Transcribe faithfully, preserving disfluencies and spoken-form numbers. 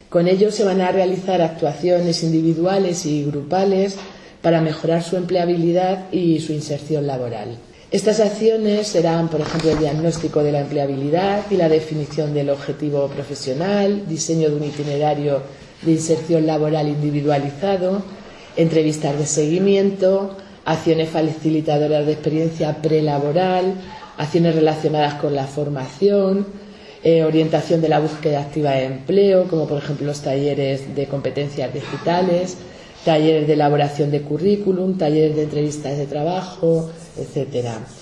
Con ello se van a realizar actuaciones individuales y grupales para mejorar su empleabilidad y su inserción laboral. Estas acciones serán, por ejemplo, el diagnóstico de la empleabilidad y la definición del objetivo profesional, diseño de un itinerario de inserción laboral individualizado, entrevistas de seguimiento, acciones facilitadoras de experiencia prelaboral, acciones relacionadas con la formación, eh, orientación de la búsqueda activa de empleo, como por ejemplo los talleres de competencias digitales, talleres de elaboración de currículum, talleres de entrevistas de trabajo, etcétera.